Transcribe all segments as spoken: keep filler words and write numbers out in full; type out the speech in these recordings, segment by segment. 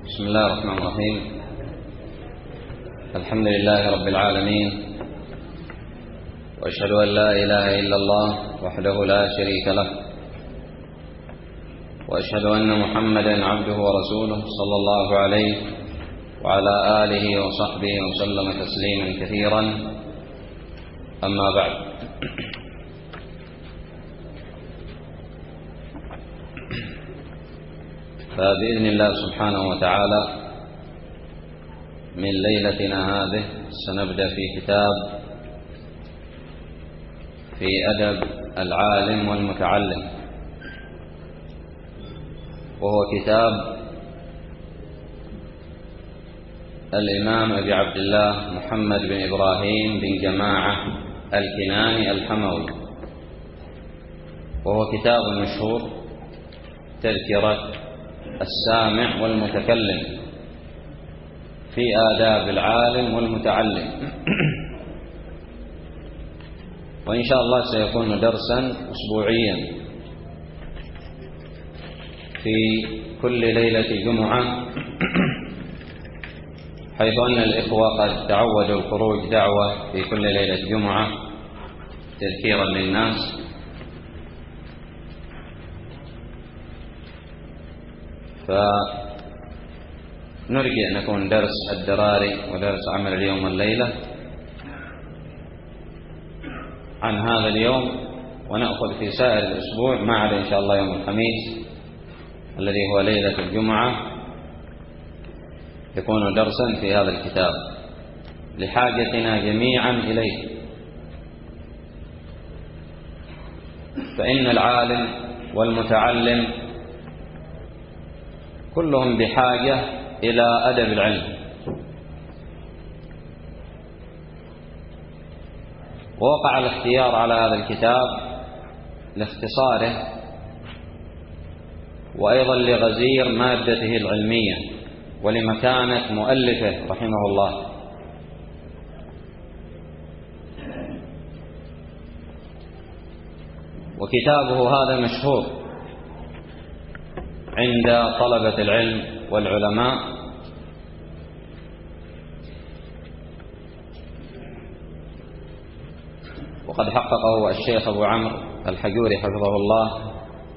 بسم الله الرحمن الرحيم. الحمد لله رب العالمين، وأشهد أن لا إله إلا الله وحده لا شريك له، وأشهد أن محمدا عبده ورسوله صلى الله عليه وعلى آله وصحبه وسلم تسليما كثيرا. أما بعد، فبإذن الله سبحانه وتعالى من ليلتنا هذه سنبدأ في كتاب في أدب العالم والمتعلم، وهو كتاب الإمام أبي عبد الله محمد بن إبراهيم بن جماعة الكناني الحموي، وهو كتاب مشهور تذكرة السامع والمتكلم في آداب العالم والمتعلم. وإن شاء الله سيكون درسا أسبوعيا في كل ليلة جمعة، حيث أن الإخوة قد تعودوا الخروج دعوة في كل ليلة جمعة تذكيرا للناس، فنرجع أن يكون درس الدراري ودرس عمل اليوم والليلة عن هذا اليوم، ونأخذ في سائر الأسبوع ما عدا إن شاء الله يوم الخميس الذي هو ليلة الجمعة يكون درسا في هذا الكتاب لحاجتنا جميعا إليه. فإن العالم والمتعلم كلهم بحاجة إلى أدب العلم، ووقع الاختيار على هذا الكتاب لاختصاره وأيضا لغزير مادته العلمية ولمكانة مؤلفه رحمه الله. وكتابه هذا مشهور عند طلبة العلم والعلماء، وقد حققه الشيخ أبو عمرو الحجوري حفظه الله،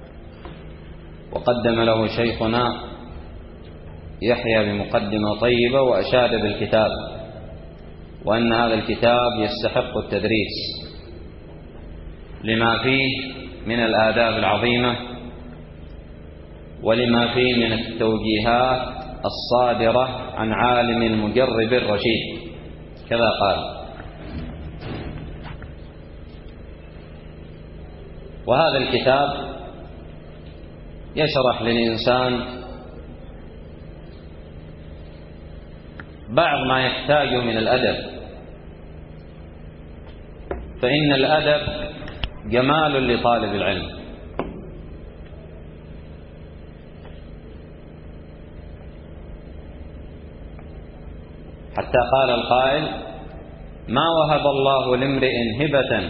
وقدم له شيخنا يحيى بمقدمة طيبة وأشاد بالكتاب، وأن هذا الكتاب يستحق التدريس لما فيه من الآداب العظيمة ولما فيه من التوجيهات الصادرة عن عالم مجرب رشيد، كذا قال. وهذا الكتاب يشرح للإنسان بعض ما يحتاجه من الأدب، فإن الأدب جمال لطالب العلم. حتى قال القائل: ما وهب الله لامرئ هبة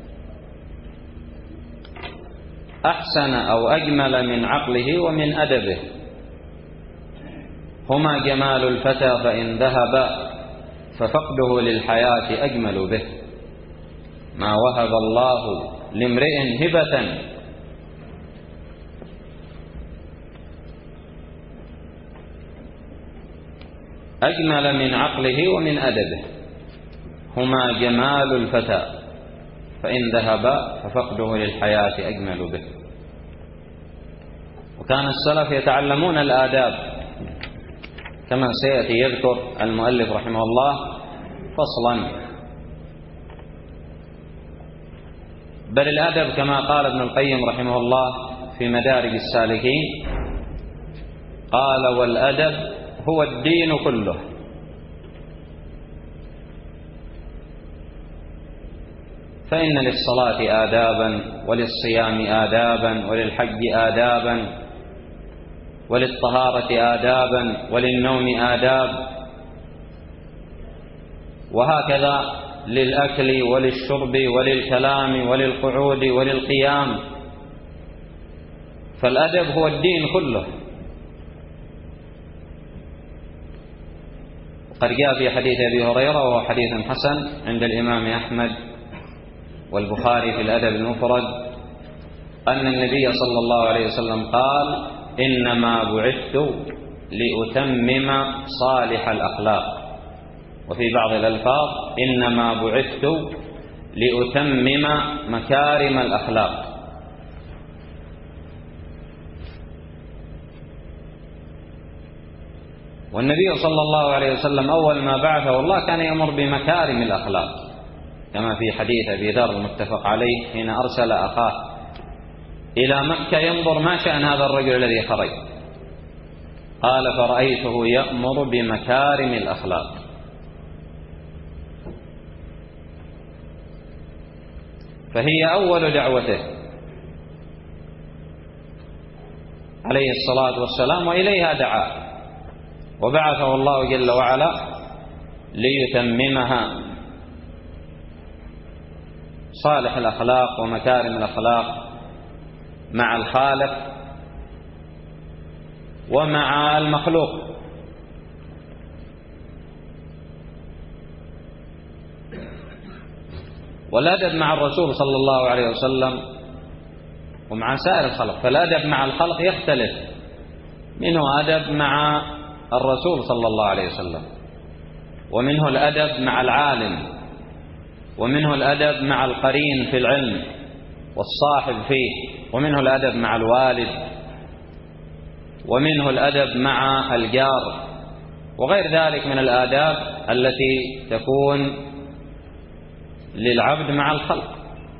أحسن أو أجمل من عقله ومن أدبه، هما جمال الفتى فإن ذهب ففقده للحياة أجمل به. ما وهب الله لامرئ هبة أجمل من عقله ومن أدبه، هما جمال الفتى فإن ذهب ففقده للحياة أجمل به. وكان السلف يتعلمون الآداب كما سيأتي يذكر المؤلف رحمه الله فصلا. بل الأدب كما قال ابن القيم رحمه الله في مدارج السالكين، قال: والأدب هو الدين كله. فإن للصلاة آدابا، وللصيام آدابا، وللحج آدابا، وللطهارة آدابا، وللنوم آداب، وهكذا للأكل وللشرب وللكلام وللقعود وللقيام. فالأدب هو الدين كله. قد جاء في حديث أبي هريرة وهو حديث حسن عند الإمام أحمد والبخاري في الأدب المفرد أن النبي صلى الله عليه وسلم قال: إنما بعثت لأتمم صالح الأخلاق. وفي بعض الألفاظ: إنما بعثت لأتمم مكارم الأخلاق. والنبي صلى الله عليه وسلم أول ما بعثه الله كان يأمر بمكارم الأخلاق، كما في حديث أبي ذر المتفق عليه حين أرسل أخاه إلى مكة ينظر ما شأن هذا الرجل الذي خرج، قال: فرأيته يأمر بمكارم الأخلاق. فهي أول دعوته عليه الصلاة والسلام، وإليها دعا، وبعثه الله جل وعلا ليتممها، صالح الأخلاق ومكارم الأخلاق مع الخالق ومع المخلوق. والأدب مع الرسول صلى الله عليه وسلم ومع سائر الخلق، فالأدب مع الخلق يختلف، منه أدب مع الرسول صلى الله عليه وسلم، ومنه الأدب مع العالم، ومنه الأدب مع القرين في العلم والصاحب فيه، ومنه الأدب مع الوالد، ومنه الأدب مع الجار، وغير ذلك من الآداب التي تكون للعبد مع الخلق.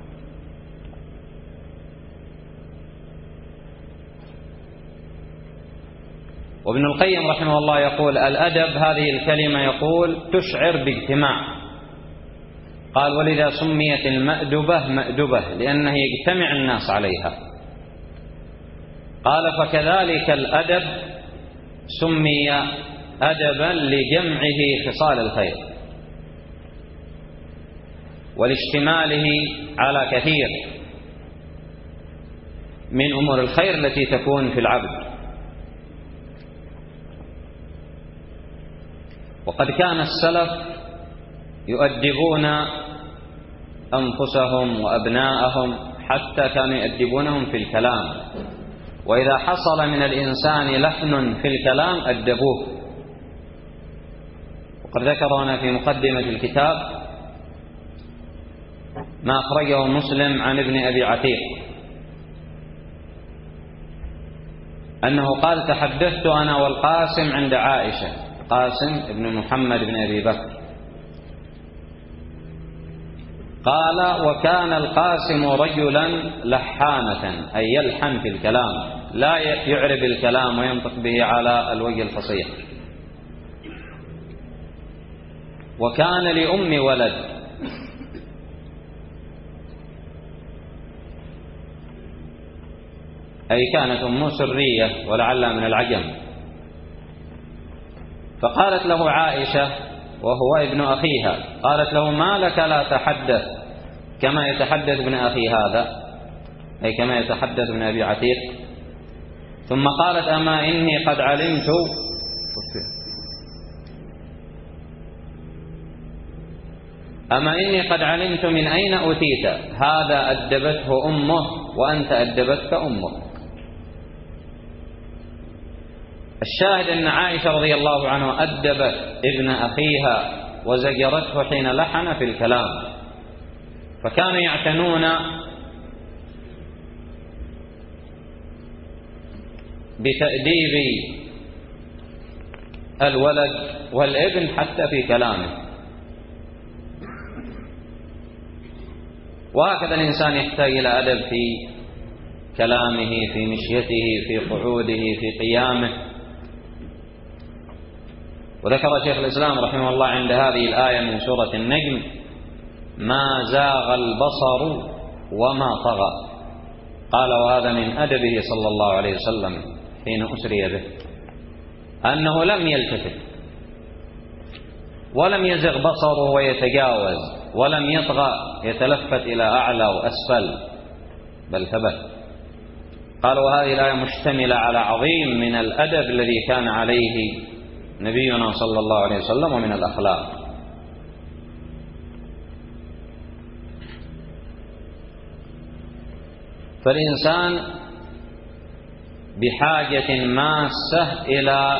وابن القيم رحمه الله يقول: الأدب هذه الكلمة يقول تشعر باجتماع، قال: ولذا سميت المأدبة مأدبة لأنه يجتمع الناس عليها. قال: فكذلك الأدب سمي أدبا لجمعه خصال الخير ولاشتماله على كثير من أمور الخير التي تكون في العبد. وقد كان السلف يؤدبون أنفسهم وأبناءهم، حتى كانوا يؤدبونهم في الكلام، وإذا حصل من الإنسان لحن في الكلام أدبوه. وقد ذكر هنا في مقدمة الكتاب ما أخرجه مسلم عن ابن أبي عتيق أنه قال: تحدثت أنا والقاسم عند عائشة، قاسم ابن محمد بن أبي بكر، قال: وكان القاسم رجلا لحانة، أي يلحن في الكلام، لا يعرب الكلام وينطق به على الوجه الفصيح. وكان لأم ولد، أي كانت أمه سرية ولعلها من العجم. فقالت له عائشة وهو ابن أخيها، قالت له: ما لك لا تحدث كما يتحدث ابن أخي هذا، أي كما يتحدث ابن أبي عتيق. ثم قالت: أما إني قد علمت أما إني قد علمت من أين أتيت، هذا أدبته أمه وأنت أدبتك أمك. الشاهد أن عائشة رضي الله عنها أدبت ابن أخيها وزجرته حين لحن في الكلام، فكانوا يعتنون بتأديب الولد والابن حتى في كلامه. وهكذا الإنسان يحتاج إلى أدب في كلامه، في مشيته، في قعوده، في قيامه. وذكر شيخ الإسلام رحمه الله عند هذه الآية من سورة النجم: ما زاغ البصر وما طغى. قال: وهذا من أدبه صلى الله عليه وسلم حين أسري به، أنه لم يلتفت ولم يزغ بصره ويتجاوز، ولم يطغى يتلفت إلى أعلى وأسفل، بل ثبت. قال: وهذه الآية مشتملة على عظيم من الأدب الذي كان عليه نبينا صلى الله عليه وسلم ومن الأخلاق. فالإنسان بحاجة ماسة إلى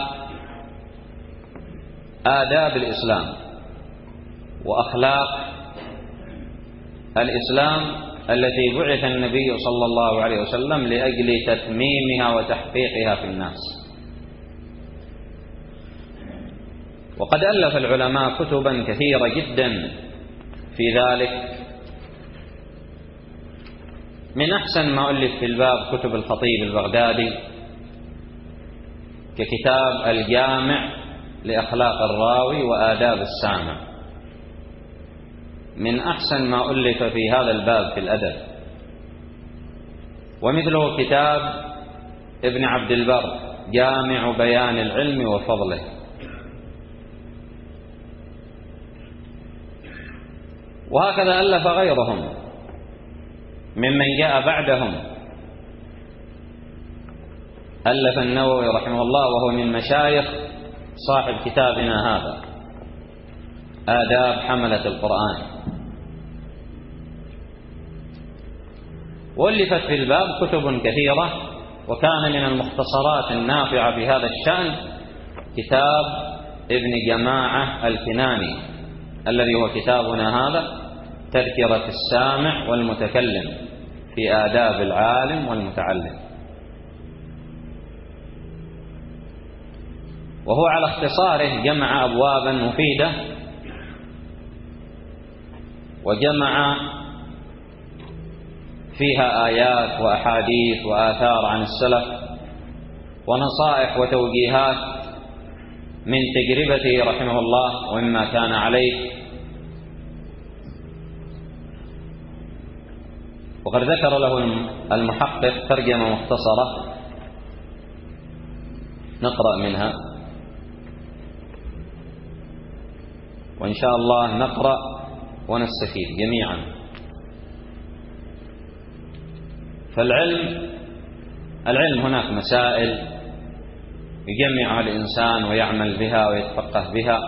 آداب الإسلام وأخلاق الإسلام التي بعث النبي صلى الله عليه وسلم لأجل تتميمها وتحقيقها في الناس. وقد ألف العلماء كتبا كثيرة جدا في ذلك. من أحسن ما ألف في الباب كتب الخطيب البغدادي ككتاب الجامع لأخلاق الراوي وآداب السامع، من أحسن ما ألف في هذا الباب في الأدب. ومثله كتاب ابن عبد البر جامع بيان العلم وفضله. وهكذا ألف غيرهم ممن جاء بعدهم. ألف النووي رحمه الله وهو من مشايخ صاحب كتابنا هذا آداب حملة القرآن. وألفت في الباب كتب كثيرة، وكان من المختصرات النافعة في هذا الشأن كتاب ابن جماعة الكناني الذي هو كتابنا هذا، تذكرة السامع والمتكلم في آداب العالم والمتعلم. وهو على اختصاره جمع أبوابا مفيدة، وجمع فيها آيات وأحاديث وآثار عن السلف ونصائح وتوجيهات من تجربته رحمه الله ومما كان عليه. وقد ذكر له المحقق ترجمة مختصرة نقرأ منها، وإن شاء الله نقرأ ونستفيد جميعا. فالعلم العلم هناك مسائل يجمعها الإنسان ويعمل بها ويتفقه بها،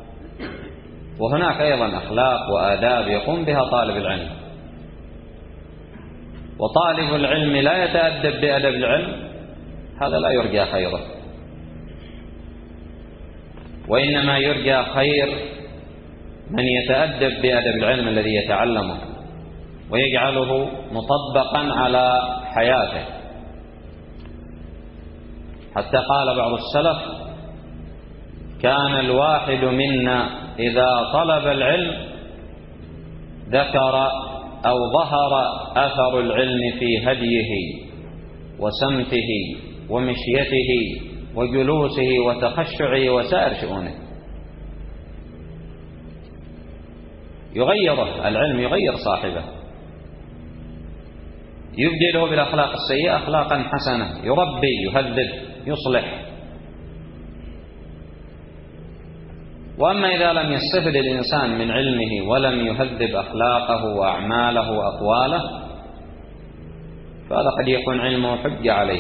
وهناك أيضا أخلاق وآداب يقوم بها طالب العلم. وطالب العلم لا يتأدب بأدب العلم هذا لا يرجى خيره، وإنما يرجى خير من يتأدب بأدب العلم الذي يتعلمه ويجعله مطبقا على حياته. حتى قال بعض السلف: كان الواحد منا إذا طلب العلم ذكر أو ظهر أثر العلم في هديه وسمته ومشيته وجلوسه وتخشعه وسائر شؤونه. يغيره العلم، يغير صاحبه، يبدله بالأخلاق السيئة أخلاقا حسنة، يربي يهذب يصلح. وأما إذا لم يستفد الإنسان من علمه ولم يهذب أخلاقه وأعماله وأقواله فهذا قد يكون علمه حجة عليه.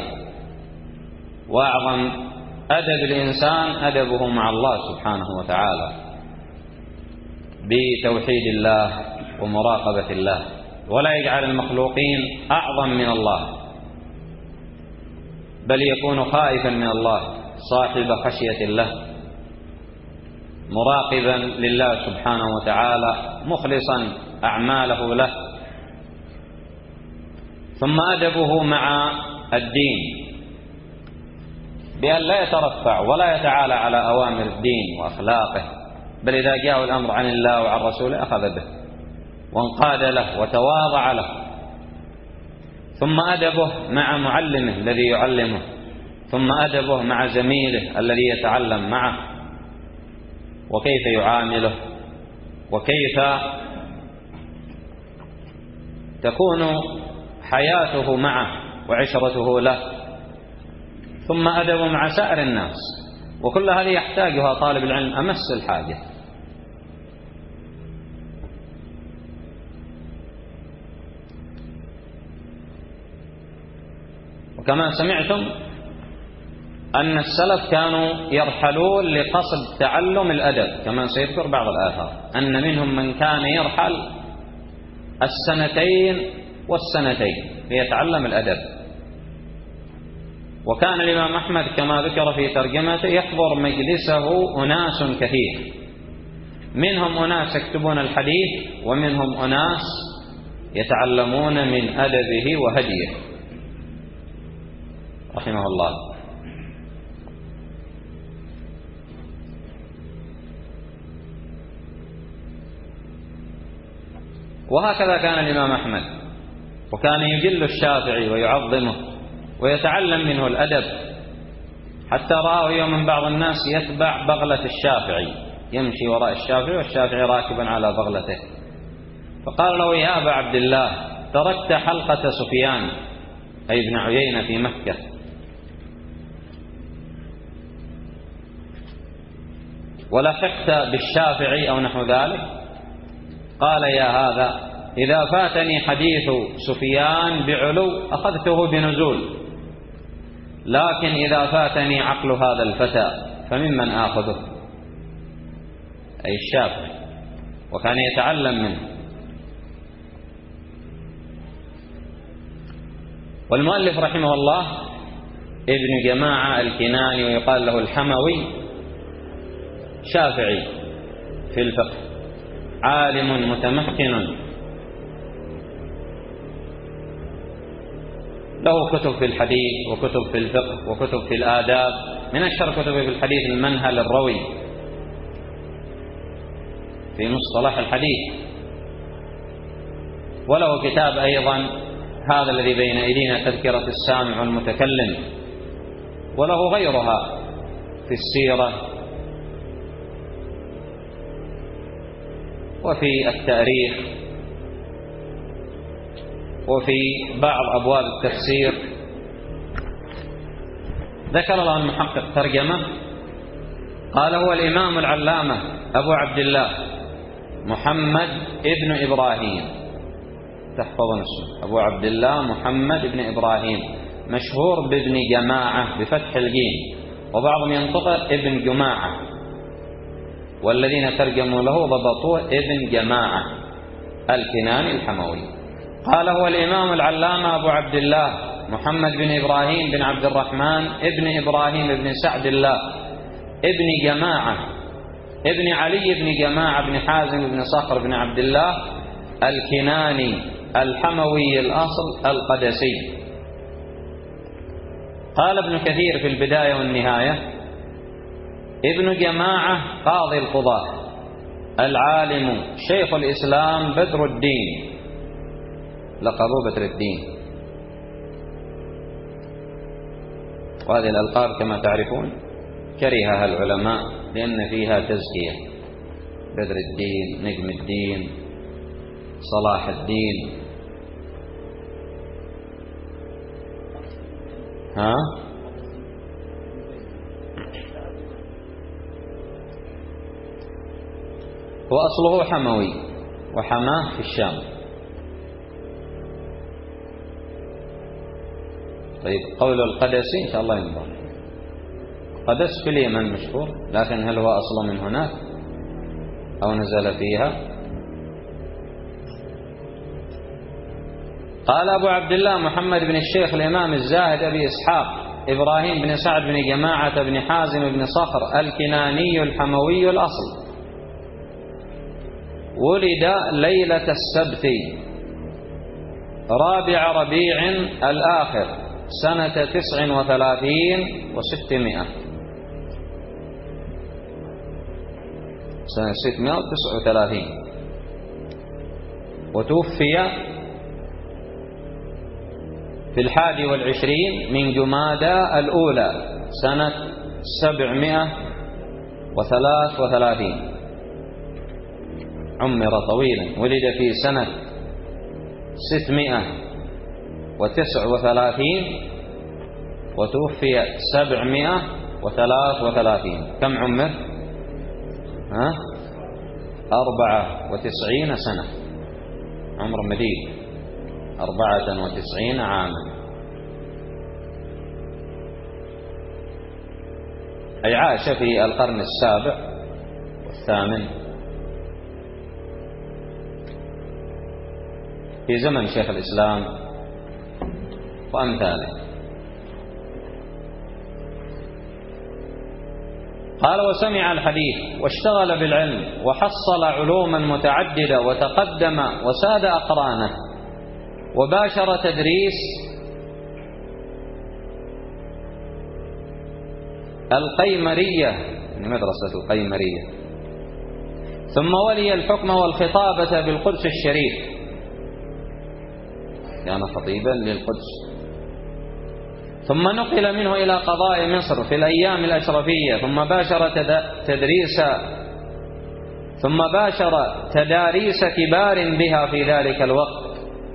وأعظم أدب الإنسان أدبه مع الله سبحانه وتعالى بتوحيد الله ومراقبة الله، ولا يجعل المخلوقين أعظم من الله، بل يكون خائفا من الله صاحب خشية الله مراقبا لله سبحانه وتعالى مخلصا أعماله له. ثم أدبه مع الدين بأن لا يترفع ولا يتعالى على أوامر الدين وأخلاقه، بل إذا جاء الأمر عن الله وعن رسوله أخذ به وانقاد له وتواضع له. ثم أدبه مع معلمه الذي يعلمه، ثم أدبه مع زميله الذي يتعلم معه، وكيف يعامله وكيف تكون حياته معه وعشرته له. ثم أدبه مع سائر الناس، وكل هذه يحتاجها طالب العلم أمس الحاجة. وكما سمعتم أن السلف كانوا يرحلون لقصد تعلم الأدب، كما سيذكر بعض الآثار أن منهم من كان يرحل السنتين والسنتين ليتعلم الأدب. وكان الإمام أحمد كما ذكر في ترجمته يحضر مجلسه أناس كثير، منهم أناس يكتبون الحديث ومنهم أناس يتعلمون من أدبه وهديه رحمه الله. وهكذا كان الإمام أحمد، وكان يجل الشافعي ويعظمه ويتعلم منه الأدب، حتى رآه يوم بعض الناس يتبع بغلة الشافعي، يمشي وراء الشافعي والشافعي راكبا على بغلته، فقال له: يا أبا عبد الله، تركت حلقة سفيان أي ابن عيينة في مكة، ولحقت بالشافعي أو نحو ذلك؟ قال: يا هذا، إذا فاتني حديث سفيان بعلو أخذته بنزول، لكن إذا فاتني عقل هذا الفتى فممن آخذه؟ أي الشافعي، وكان يتعلم منه. والمؤلف رحمه الله ابن جماعة الكناني، ويقال له الحموي، شافعي في الفقه، عالم متمكن، له كتب في الحديث وكتب في الفقه وكتب في الآداب. من أشهر كتبه في الحديث المنهل الروي في مصطلح الحديث، وله كتاب أيضا هذا الذي بين أيدينا تذكرة السامع والمتكلم، وله غيرها في السيرة وفي التاريخ وفي بعض أبواب التفسير. ذكر له المحقق ترجمة، قال: هو الإمام العلامة أبو عبد الله محمد ابن إبراهيم، تحفظون اسمه، أبو عبد الله محمد ابن إبراهيم، مشهور بابن جماعة بفتح الجيم، وبعضهم ينطق ابن جماعة، والذين ترجموا له ضبطوه ابن جماعة الكناني الحموي. قال: هو الإمام العلامة أبو عبد الله محمد بن إبراهيم بن عبد الرحمن ابن إبراهيم بن سعد الله ابن جماعة ابن علي بن جماعة بن حازم بن صخر بن عبد الله الكناني الحموي الأصل القدسي. قال ابن كثير في البداية والنهاية: ابن جماعة قاضي القضاة، العالم شيخ الإسلام بدر الدين، لقبه بدر الدين. وهذه الألقاب كما تعرفون كرهها العلماء لأن فيها تزكية، بدر الدين، نجم الدين، صلاح الدين، ها وأصله حموي، وحماه في الشام. طيب، قول القدسي إن شاء الله ينظر، قدس في اليمن مشهور، لكن هل هو أصلا من هناك أو نزل فيها؟ قال أبو عبد الله محمد بن الشيخ الإمام الزاهد أبي إسحاق إبراهيم بن سعد بن جماعة بن حازم بن صخر الكناني الحموي الأصل، ولد ليلة السبت رابع ربيع الآخر سنة تسع وثلاثين وستمائة، سنة ستمائة وتسع وثلاثين، وتوفي في الحادي والعشرين من جمادى الأولى سنة سبعمائة وثلاث وثلاثين. عمر طويلا، ولد في سنة ستمائة وتسع وثلاثين وتوفي سبعمائة وثلاث وثلاثين. كم عمر؟ ها؟ أربعة وتسعين سنة، عمر مديد، أربعة وتسعين عاما. أي عاش في القرن السابع والثامن في زمن شيخ الإسلام وأمثاله. قال: وسمع الحديث واشتغل بالعلم وحصل علوما متعددة وتقدم وساد أقرانه، وباشر تدريس القيمرية، يعني مدرسة القيمرية، ثم ولي الحكم والخطابة بالقدس الشريف، كان خطيبا للقدس، ثم نقل منه إلى قضاء مصر في الأيام الأشرفية، ثم باشر تدريس ثم باشر تداريس كبار بها في ذلك الوقت،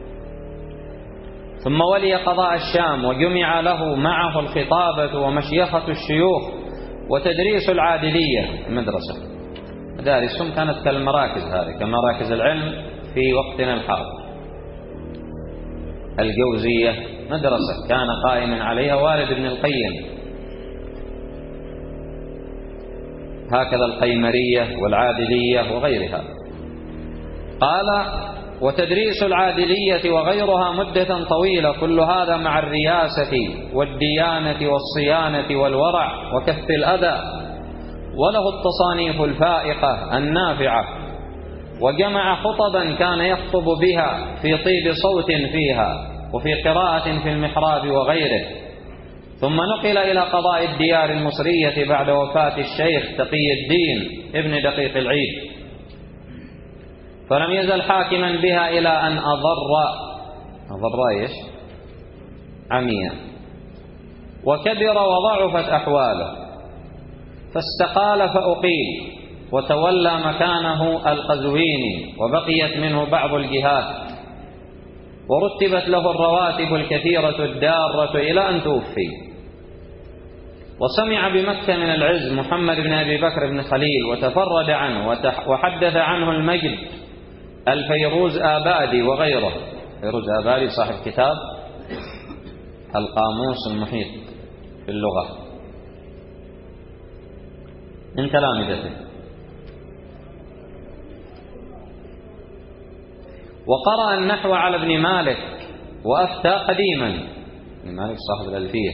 ثم ولي قضاء الشام، وجمع له معه الخطابة ومشيخة الشيوخ وتدريس العادلية المدرسة. مدارسهم كانت كالمراكز هذه، كمراكز العلم في وقتنا الحاضر. الجوزية مدرسة كان قائما عليها والد ابن القيم، هكذا القيمرية والعادلية وغيرها. قال: وتدريس العادلية وغيرها مدة طويلة، كل هذا مع الرياسة والديانة والصيانة والورع وكف الأذى، وله التصانيف الفائقة النافعة، وجمع خطبا كان يخطب بها في طيب صوت فيها، وفي قراءة في المحراب وغيره. ثم نقل إلى قضاء الديار المصرية بعد وفاة الشيخ تقي الدين ابن دقيق العيد، فلم يزل حاكما بها إلى أن أضر أضر إيش عميا، وكبر وضعفت أحواله، فاستقال فأقيل، وتولى مكانه القزويني، وبقيت منه بعض الجهات، ورتبت له الرواتب الكثيرة الدارة إلى أن توفي. وسمع بمكة من العز محمد بن أبي بكر بن خليل، وتفرد عنه وحدث عنه المجد الفيروز آبادي وغيره. فيروز آبادي صاحب كتاب القاموس المحيط في اللغة من تلامذته. وقرأ النحو على ابن مالك، وأفتى قديما، ابن مالك صاحب الألفية،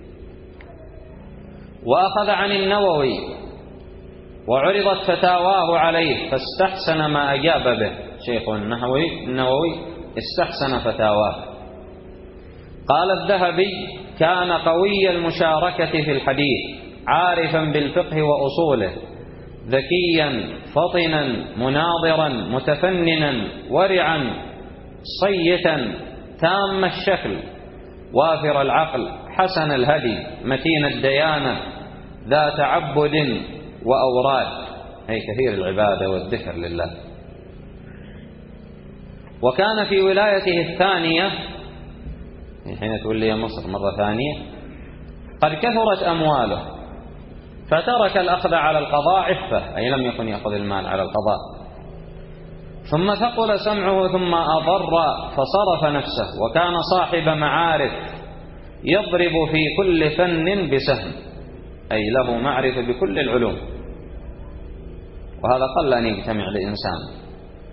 وأخذ عن النووي، وعرضت فتاواه عليه فاستحسن ما أجاب به. شيخ النحوي النووي استحسن فتاواه. قال الذهبي: كان قوي المشاركة في الحديث، عارفا بالفقه وأصوله، ذكيا فطنا مناظرا متفننا ورعا صيتا تام الشكل وافر العقل حسن الهدي متين الديانة ذا تعبد وأوراد، أي كثير العبادة والذكر لله. وكان في ولايته الثانية حين تولي مصر مرة ثانية قد كثرت أمواله، فترك الأخذ على القضاء عفة، أي لم يكن يأخذ المال على القضاء. ثم ثقل سمعه ثم أضر فصرف نفسه، وكان صاحب معارف يضرب في كل فن بسهم، أي له معرفة بكل العلوم، وهذا قل أن يجتمع لإنسان.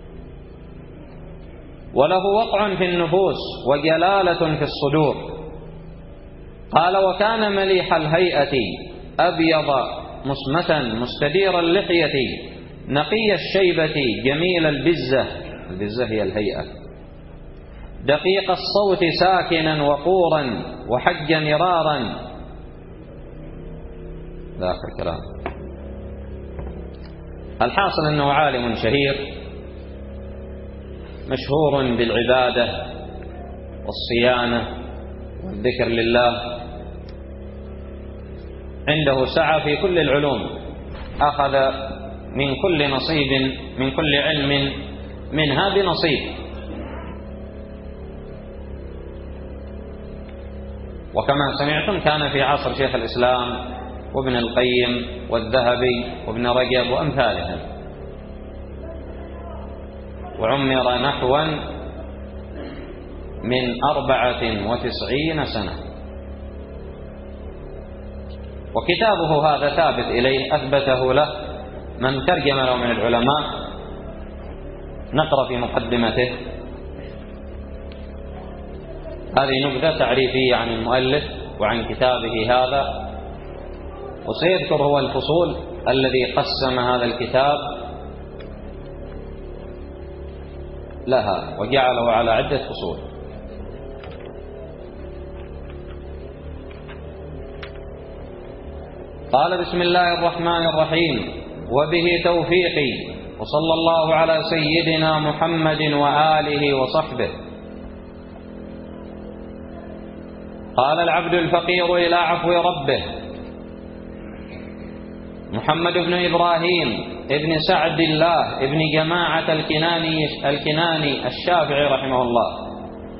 وله وقع في النفوس وجلالة في الصدور. قال: وكان مليح الهيئة أبيض مسمة مستدير اللحية نقي الشيبة جميل البزة، البزة هي الهيئة، دقيق الصوت ساكنا وقورا وحجا نرارا. ذاك الكلام. الحاصل أنه عالم شهير مشهور بالعبادة والصيانة والذكر لله، عنده سعة في كل العلوم، أخذ من كل نصيب من كل علم منها بنصيب. وكما سمعتم كان في عصر شيخ الإسلام وابن القيم والذهبي وابن رجب وأمثالهم، وعمر نحوا من أربعة وتسعين سنة. وكتابه هذا ثابت إليه، أثبته له من ترجم له من العلماء. نقرأ في مقدمته هذه نبذة تعريفية عن المؤلف وعن كتابه هذا، وسيذكر هو الفصول الذي قسم هذا الكتاب لها وجعله على عدة فصول. قال: بسم الله الرحمن الرحيم، وبه توفيقي، وصلى الله على سيدنا محمد وآله وصحبه. قال العبد الفقير إلى عفو ربه محمد بن إبراهيم ابن سعد الله ابن جماعة الكناني الكناني الشافعي رحمه الله.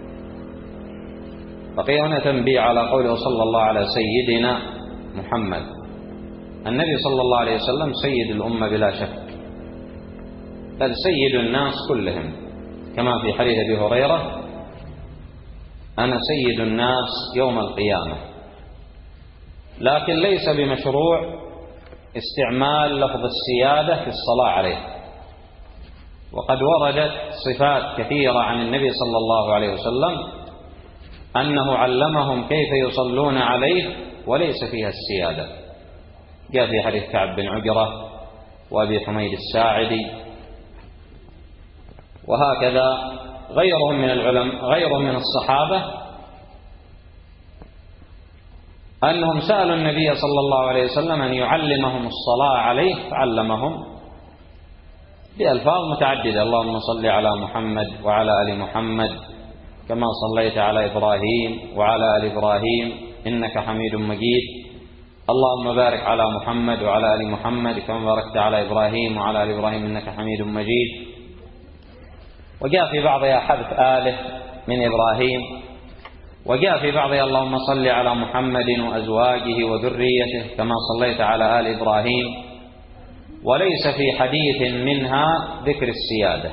بقي هنا تنبيه على قوله صلى الله على سيدنا محمد. النبي صلى الله عليه وسلم سيد الأمة بلا شك، بل سيد الناس كلهم، كما في حديث أبي هريرة: أنا سيد الناس يوم القيامة. لكن ليس بمشروع استعمال لفظ السيادة في الصلاة عليه، وقد وردت صفات كثيرة عن النبي صلى الله عليه وسلم أنه علمهم كيف يصلون عليه وليس فيها السيادة. جاء في حديث كعب بن عجرة وأبي حميد الساعدي، وهكذا غيرهم من العلماء غيرهم من الصحابة أنهم سألوا النبي صلى الله عليه وسلم أن يعلمهم الصلاة عليه، فعلمهم بألفاظ متعددة: اللهم صل على محمد وعلى آل محمد كما صليت على إبراهيم وعلى آل إبراهيم إنك حميد مجيد، اللهم بارك على محمد وعلى آل محمد كما باركت على إبراهيم وعلى آل إبراهيم إنك حميد مجيد. وجاء في بعضها حذف آله من إبراهيم، وجاء في بعضها اللهم صل على محمد وأزواجه وذريته كما صليت على آل إبراهيم، وليس في حديث منها ذكر السيادة.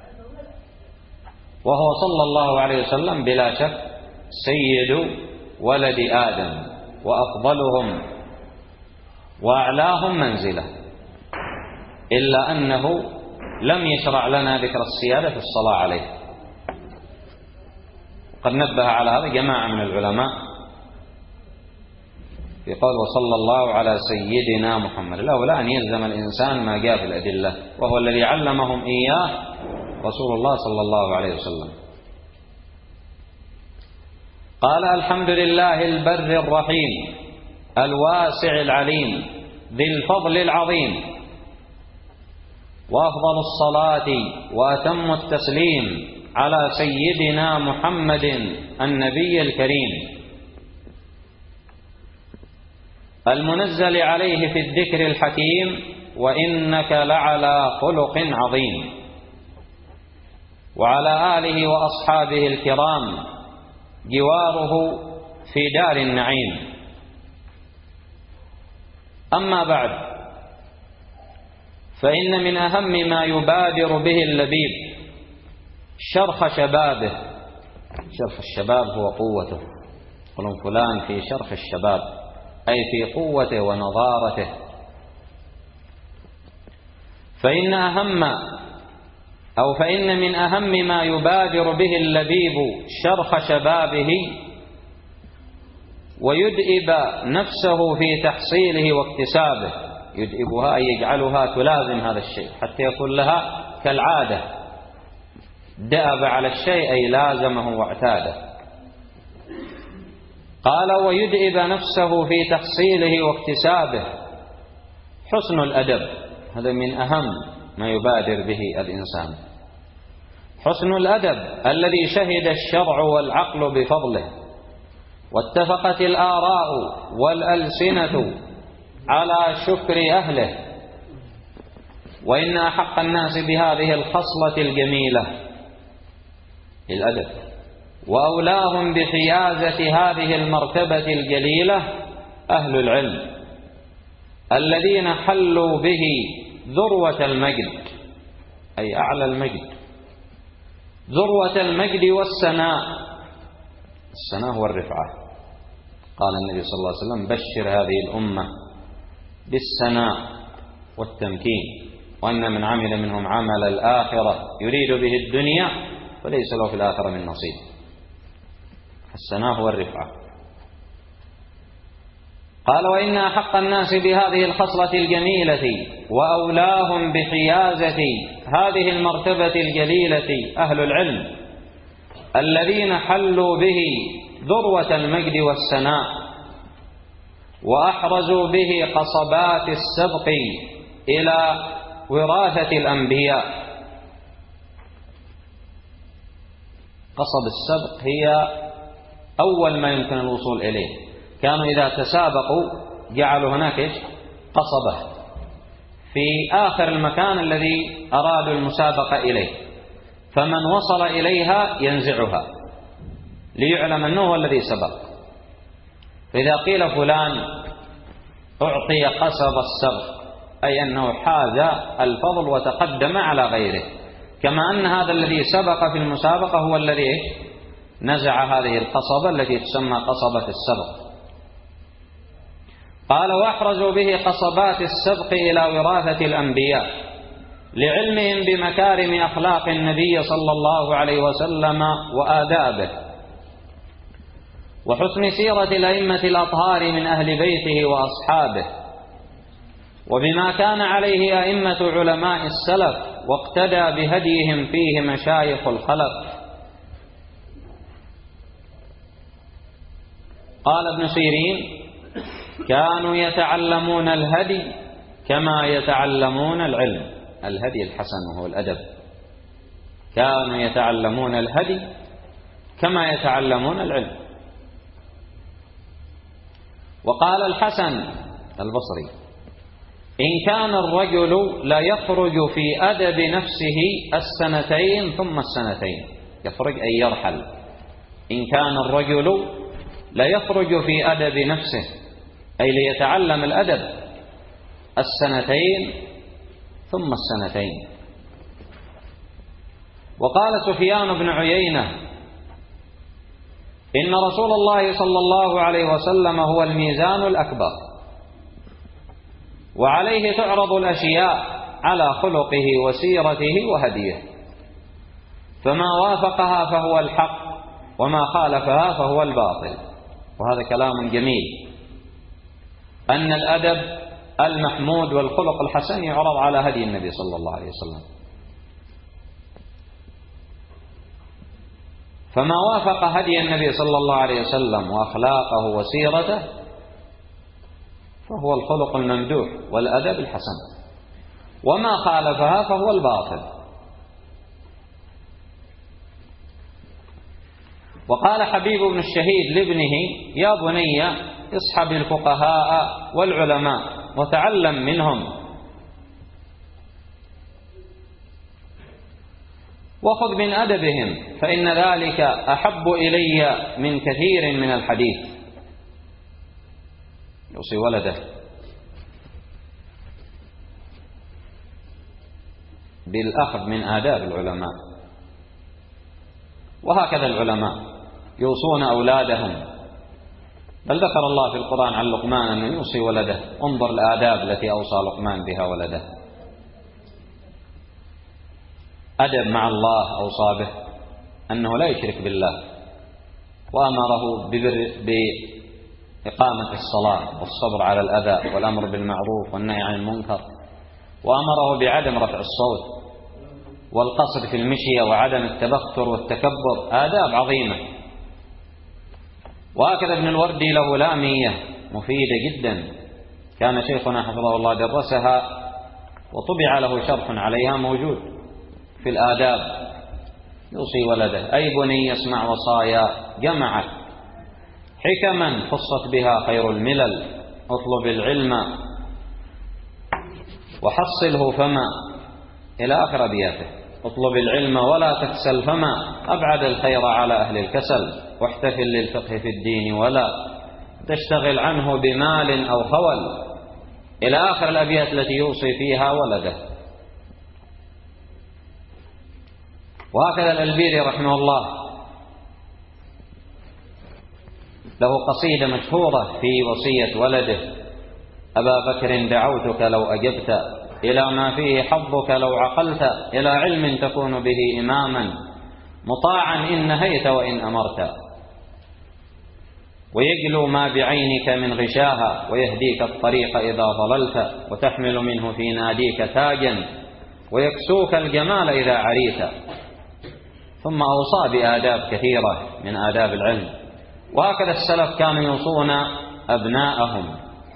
وهو صلى الله عليه وسلم بلا شك سيد ولد آدم وأفضلهم وأعلاهم منزلة، إلا أنه لم يشرع لنا ذكر السيادة في الصلاة عليه. قد نبه على هذا جماعة من العلماء في قول وصلى الله على سيدنا محمد. الأولى أن يلزم الإنسان ما جاء في الأدلة، وهو الذي علمهم إياه رسول الله صلى الله عليه وسلم. قال: الحمد لله البر الرحيم الواسع العليم ذي الفضل العظيم، وأفضل الصلاة وأتم التسليم على سيدنا محمد النبي الكريم المنزل عليه في الذكر الحكيم، وإنك لعلى خلق عظيم، وعلى آله وأصحابه الكرام جواره في دار النعيم. أما بعد، فإن من أهم ما يبادر به اللبيب شرخ شبابه. شرخ الشباب هو قوته، يقولون فلان في شرخ الشباب، أي في قوته ونضارته. فإن أهم أو فإن من أهم ما يبادر به اللبيب شرخ شبابه، ويدئب نفسه في تحصيله واكتسابه. يدئبها أي يجعلها تلازم هذا الشيء حتى يكون لها كالعادة. دأب على الشيء أي لازمه واعتاده. قال: ويدئب نفسه في تحصيله واكتسابه. حسن الأدب هذا من أهم ما يبادر به الإنسان. حسن الأدب الذي شهد الشرع والعقل بفضله، واتفقت الآراء والألسنة على شكر أهله. وإن أحق الناس بهذه الخصلة الجميلة الأدب، وأولاهم بحيازة هذه المرتبة الجليلة أهل العلم الذين حلوا به ذروة المجد، أي أعلى المجد، ذروة المجد والسناء. السناء هو الرفعة، قال النبي صلى الله عليه وسلم: بشر هذه الأمة بالسناء والتمكين، وأن من عمل منهم عمل الآخرة يريد به الدنيا فليس له في الآخرة من نصيب. السناء هو الرفعة. قال: وإن أحق الناس بهذه الخصلة الجميلة وأولاهم بحيازة هذه المرتبة الجليلة أهل العلم الذين حلوا به ذروة المجد والسناء وأحرزوا به قصبات السبق إلى وراثة الأنبياء. قصب السبق هي أول ما يمكن الوصول إليه. كانوا إذا تسابقوا جعلوا هناك قصبة في آخر المكان الذي أرادوا المسابقة إليه، فمن وصل إليها ينزعها ليعلم أنه هو الذي سبق. فإذا قيل فلان أعطي قصب السبق أي أنه حاز الفضل وتقدم على غيره، كما أن هذا الذي سبق في المسابقة هو الذي نزع هذه القصبة التي تسمى قصبة السبق. قال: وأحرزوا به قصبات السبق إلى وراثة الأنبياء لعلمهم بمكارم أخلاق النبي صلى الله عليه وسلم وآدابه وحسن سيرة الأئمة الأطهار من أهل بيته وأصحابه، وبما كان عليه أئمة علماء السلف واقتدى بهديهم فيه مشايخ الخلف. قال ابن سيرين: كانوا يتعلمون الهدي كما يتعلمون العلم. الهدي الحسن وهو الأدب. كانوا يتعلمون الهدي كما يتعلمون العلم. وقال الحسن البصري: إن كان الرجل لا يخرج في أدب نفسه السنتين ثم السنتين. يخرج أي يرحل. إن كان الرجل لا يخرج في أدب نفسه أي ليتعلم الأدب السنتين ثم السنتين. وقال سفيان بن عيينة: إن رسول الله صلى الله عليه وسلم هو الميزان الأكبر، وعليه تعرض الأشياء على خلقه وسيرته وهديه، فما وافقها فهو الحق وما خالفها فهو الباطل. وهذا كلام جميل، أن الأدب المحمود والخلق الحسن يعرض على هدي النبي صلى الله عليه وسلم، فما وافق هدي النبي صلى الله عليه وسلم وأخلاقه وسيرته فهو الخلق الممدوح والأدب الحسن، وما خالفها فهو الباطل. وقال حبيب بن الشهيد لابنه: يا بني اصحب الفقهاء والعلماء وتعلم منهم، وخذ من أدبهم، فإن ذلك أحب إلي من كثير من الحديث. يوصي ولده بالأخذ من آداب العلماء. وهكذا العلماء يوصون أولادهم، بل ذكر الله في القرآن عن لقمان أنه يوصي ولده. انظر الآداب التي أوصى لقمان بها ولده. أدب مع الله أوصى به أنه لا يشرك بالله، وأمره بإقامة الصلاة والصبر على الأذى والأمر بالمعروف والنهي عن المنكر، وأمره بعدم رفع الصوت والقصر في المشية وعدم التبختر والتكبر. آداب عظيمة. وهكذا ابن الوردي له لامية مفيدة جدا، كان شيخنا حفظه الله درسها وطبع له شرح عليها موجود في الآداب. يوصي ولده: أي بني اسمع وصايا جمعت حكما خصت بها خير الملل، اطلب العلم وحصله فما، إلى آخر أبياته. اطلب العلم ولا تكسل فما أبعد الخير على أهل الكسل، واحتفل للفقه في الدين ولا تشتغل عنه بمال أو خول، إلى آخر الأبيات التي يوصي فيها ولده. وهكذا الألبيري رحمه الله له قصيدة مشهورة في وصية ولده: أبا بكر دعوتك لو أجبت إلى ما فيه حظك لو عقلت، إلى علم تكون به إماما مطاعا إن نهيت وإن أمرت، ويجلو ما بعينك من غشاها ويهديك الطريق إذا ضللت، وتحمل منه في ناديك تاجا ويكسوك الجمال إذا عريت. ثم أوصى بآداب كثيرة من آداب العلم، وهكذا السلف كانوا يوصون أبناءهم.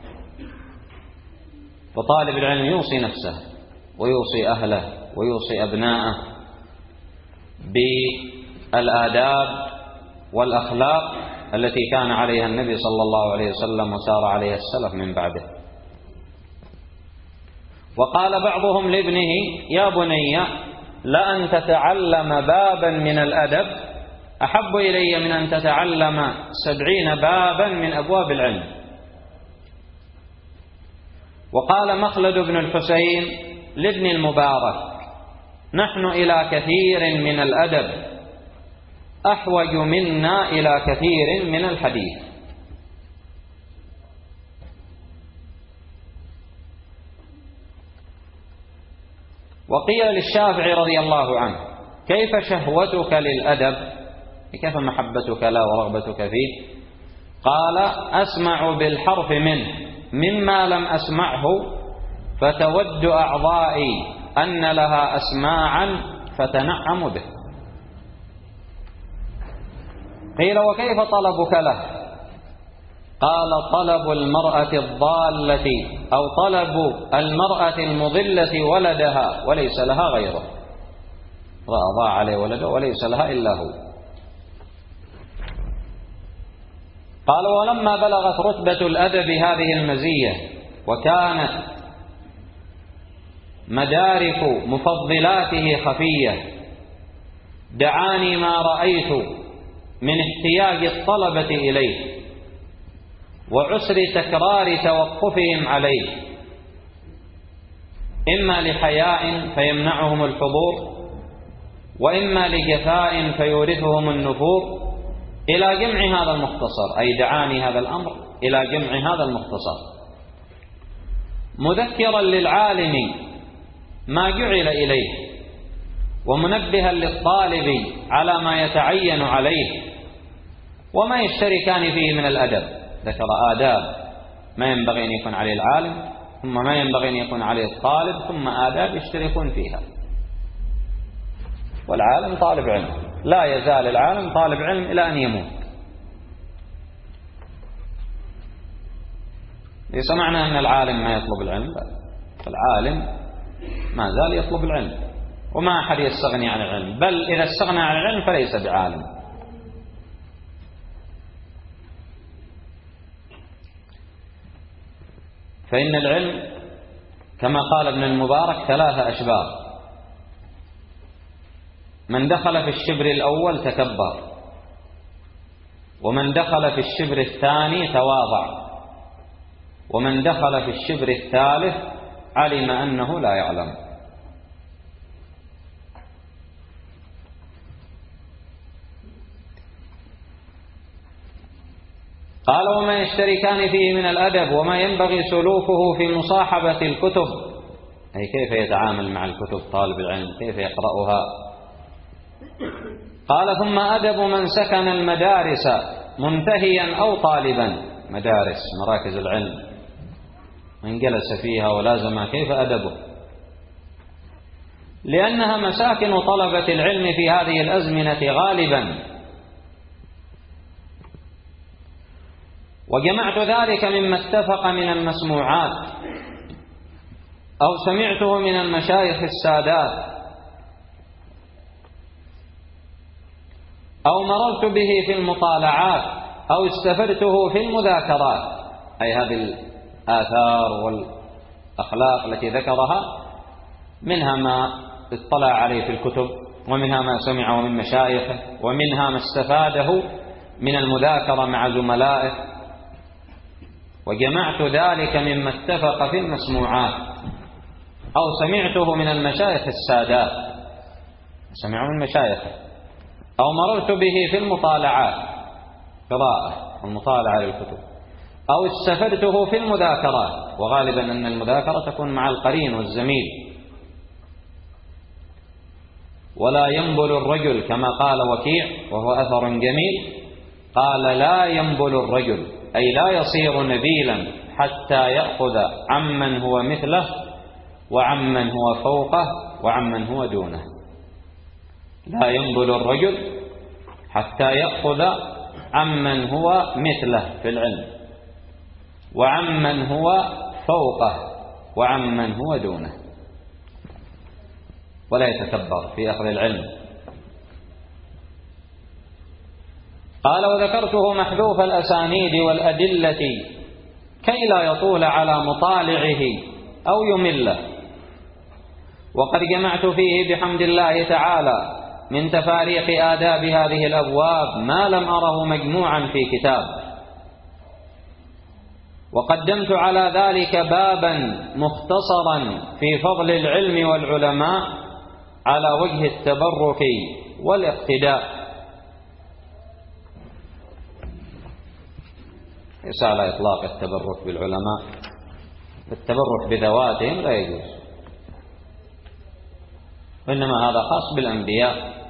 فطالب العلم يوصي نفسه ويوصي أهله ويوصي أبناءه بالآداب والأخلاق التي كان عليها النبي صلى الله عليه وسلم وسار عليها السلف من بعده. وقال بعضهم لابنه: يا بني لأن تتعلم بابا من الأدب أحب إلي من أن تتعلم سبعين بابا من أبواب العلم. وقال مخلد بن الحسين لابن المبارك: نحن إلى كثير من الأدب أحوج منا إلى كثير من الحديث. وقيل للشافعي رضي الله عنه: كيف شهوتك للأدب؟ كيف محبتك له ورغبتك فيه؟ قال: أسمع بالحرف منه مما لم أسمعه، فتود أعضائي أن لها أسماعا فتنعم به. قيل: وكيف طلبك له؟ قال: طلب المرأة الضالة أو طلب المرأة المضلة ولدها وليس لها غيره. ضاع عليه ولده وليس لها إلا هو. قال: ولما بلغت رتبة الأدب هذه المزية وكانت مدارك مفضلاته خفية، دعاني ما رأيت من احتياج الطلبة إليه وعسر تكرار توقفهم عليه، إما لحياء فيمنعهم الحضور، وإما لجفاء فيورثهم النفور، إلى جمع هذا المختصر. أي دعاني هذا الأمر إلى جمع هذا المختصر، مذكرا للعالم ما جعل إليه، ومنبها للطالب على ما يتعين عليه وما يشتركان فيه من الأدب. ذكر آداب ما ينبغي أن يكون عليه العالم، ثم ما ينبغي أن يكون عليه الطالب، ثم آداب يشتركون فيها. والعالم طالب علم، لا يزال العالم طالب علم إلى أن يموت. ليس معنى أن العالم ما يطلب العلم، العالم ما زال يطلب العلم، وما أحد يستغني عن العلم، بل إذا استغنى عن العلم فليس بعالم. فإن العلم كما قال ابن المبارك ثلاثة أشبار: من دخل في الشبر الأول تكبر، ومن دخل في الشبر الثاني تواضع، ومن دخل في الشبر الثالث علم أنه لا يعلم. قال: وما يشتركان فيه من الأدب وما ينبغي سلوكه في مصاحبة الكتب، أي كيف يتعامل مع الكتب طالب العلم، كيف يقرأها. قال: ثم أدب من سكن المدارس منتهيا أو طالبا. مدارس مراكز العلم من جلس فيها ولازم كيف أدبه، لأنها مساكن طلبة العلم في هذه الأزمنة غالبا. وجمعت ذلك مما اتفق من المسموعات أو سمعته من المشايخ السادات أو مررت به في المطالعات أو استفدته في المذاكرات، أي هذه الآثار والأخلاق التي ذكرها منها ما اطلع عليه في الكتب، ومنها ما سمعه من مشايخه، ومنها ما استفاده من المذاكرة مع زملائه. وجمعت ذلك مما اتفق في المسموعات أو سمعته من المشايخ السادات، سمعوا من مشايخه، أو مررت به في المطالعات قراءة، المطالعة للكتب، أو استفدته في المذاكرات، وغالبا أن المذاكرة تكون مع القرين والزميل. ولا ينبل الرجل كما قال وكيع، وهو أثر جميل، قال لا ينبل الرجل أي لا يصير نبيلا حتى يأخذ عمن هو مثله وعمن هو فوقه وعمن هو دونه. لا ينبل الرجل حتى يأخذ عمن هو مثله في العلم وعمن هو فوقه وعمن هو دونه، ولا يتكبر في أخذ العلم. قال وذكرته محذوف الأسانيد والأدلة كي لا يطول على مطالعه أو يمله، وقد جمعت فيه بحمد الله تعالى من تفاريق آداب هذه الأبواب ما لم أره مجموعا في كتاب، وقدمت على ذلك بابا مختصرا في فضل العلم والعلماء على وجه التبرك والاقتداء. ليس على إطلاق التبرك بالعلماء، التبرك بذواتهم لا يجوز، وإنما هذا خاص بالأنبياء.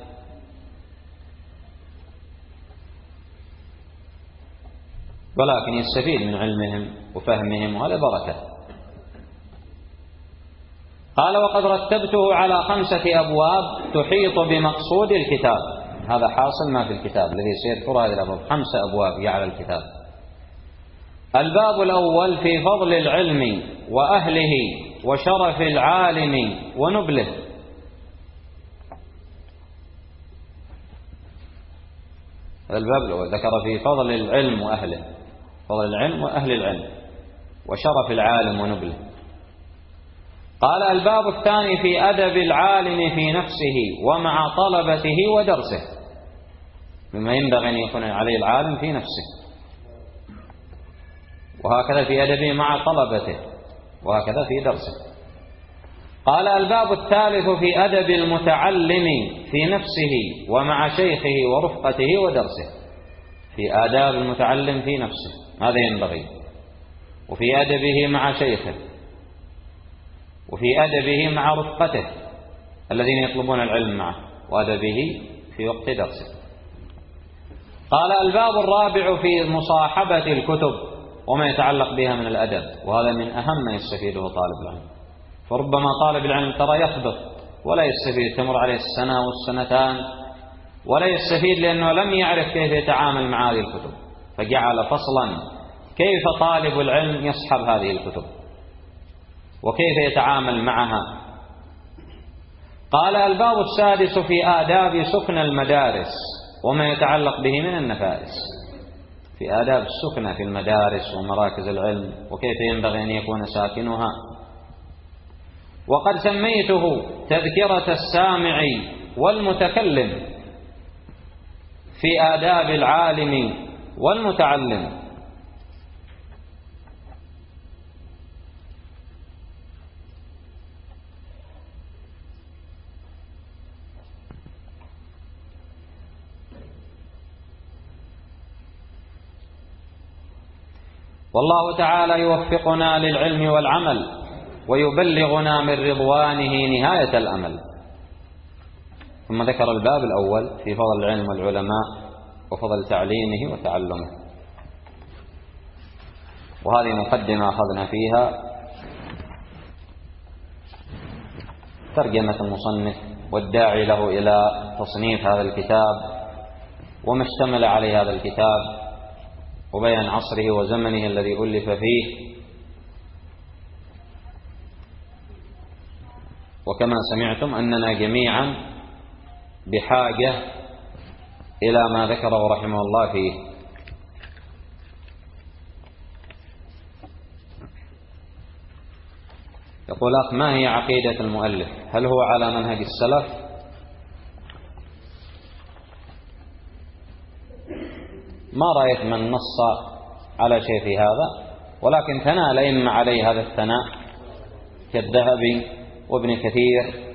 ولكن يستفيد من علمهم وفهمهم، وهذا بركة. قال وقد رتبته على خمسة أبواب تحيط بمقصود الكتاب. هذا حاصل ما في الكتاب الذي سيذكر هذه الأبواب، خمسة أبواب على الكتاب. الباب الأول في فضل العلم وأهله وشرف العالم ونبله. الباب الأول ذكر في فضل العلم وأهله، فضل العلم وأهل العلم وشرف العالم ونبله. قال الباب الثاني في أدب العالم في نفسه ومع طلبته ودرسه، مما ينبغي أن يكون عليه العالم في نفسه، وهكذا في أدبه مع طلبته، وهكذا في درسه. قال الباب الثالث في أدب المتعلم في نفسه ومع شيخه ورفقته ودرسه. في آداب المتعلم في نفسه هذا ينبغي، وفي أدبه مع شيخه، وفي أدبه مع رفقته الذين يطلبون العلم معه، وأدبه في وقت درسه. قال الباب الرابع في مصاحبة الكتب وما يتعلق بها من الأدب، وهذا من أهم ما يستفيده طالب العلم. فربما طالب العلم ترى يحبط ولا يستفيد، تمر عليه السنة والسنتان ولا يستفيد، لأنه لم يعرف كيف يتعامل مع هذه الكتب، فجعل فصلا كيف طالب العلم يصحب هذه الكتب وكيف يتعامل معها. قال الباب السادس في آداب سكن المدارس وما يتعلق به من النفائس، في آداب السكنة في المدارس ومراكز العلم وكيف ينبغي أن يكون ساكنها. وقد سميته تذكرة السامع والمتكلم في آداب العالم والمتعلم. والله تعالى يوفقنا للعلم والعمل ويبلغنا من رضوانه نهاية الأمل. ثم ذكر الباب الأول في فضل العلم والعلماء وفضل تعليمه وتعلمه، وهذه مقدمة أخذنا فيها ترجمة المصنف والداعي له إلى تصنيف هذا الكتاب وما اشتمل عليه هذا الكتاب، وبيان عصره وزمنه الذي ألف فيه. وكما سمعتم أننا جميعا بحاجة إلى ما ذكره رحمه الله فيه. يقول أخ ما هي عقيدة المؤلف؟ هل هو على منهج السلف؟ ما رأيت من نص على شيء في هذا، ولكن ثنى الأئمة عليه هذا الثناء كالذهبي وابن كثير،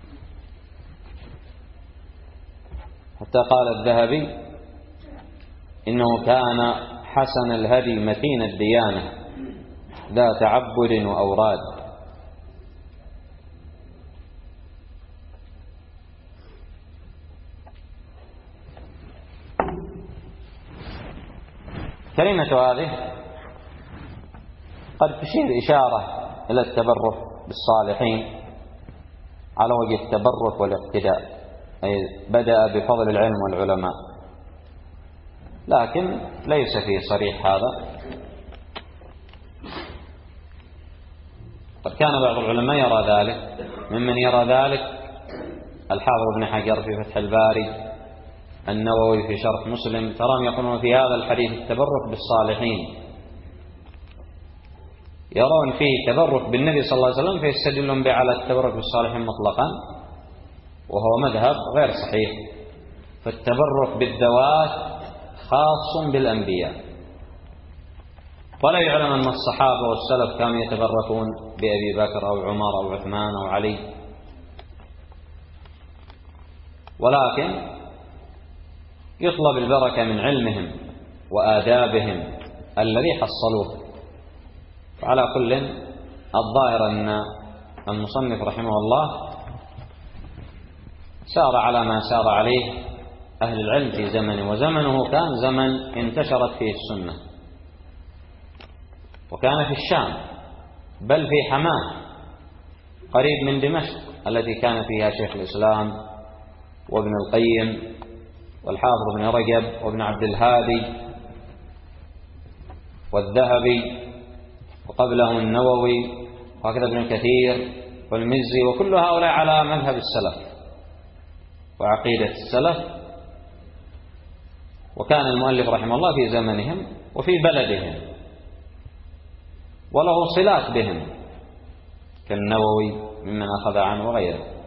حتى قال الذهبي إنه كان حسن الهدي متين الديانة ذا تعبد وأوراد. كلمة هذه قد تشير إشارة إلى التبرك بالصالحين على وجه التبرك والاقتداء، أي بدأ بفضل العلم والعلماء، لكن ليس فيه صريح هذا. قد كان بعض العلماء يرى ذلك، ممن يرى ذلك الحافظ ابن حجر في فتح الباري، النووي في شرح مسلم، تراهم يقولون في هذا الحديث التبرك بالصالحين، يرون فيه تبرك بالنبي صلى الله عليه وسلم فيستدلون به على التبرك بالصالحين مطلقا، وهو مذهب غير صحيح. فالتبرك بالذوات خاص بالأنبياء، ولا يعلم أن الصحابة والسلف كانوا يتبركون بأبي بكر أو عمر أو عثمان أو علي، ولكن يطلب البركة من علمهم وآدابهم الذي حصلوه. وعلى كل الظاهر أن المصنف رحمه الله سار على ما سار عليه أهل العلم في زمنه، وزمنه كان زمن انتشرت فيه السنة، وكان في الشام، بل في حماه قريب من دمشق التي كان فيها شيخ الإسلام وابن القيم والحافظ بن رجب وابن عبد الهادي والذهبي، وقبلهم النووي، وهكذا ابن كثير والمزي، وكل هؤلاء على مذهب السلف وعقيدة السلف. وكان المؤلف رحمه الله في زمنهم وفي بلدهم، وله صلات بهم كالنووي ممن أخذ عنه وغيره.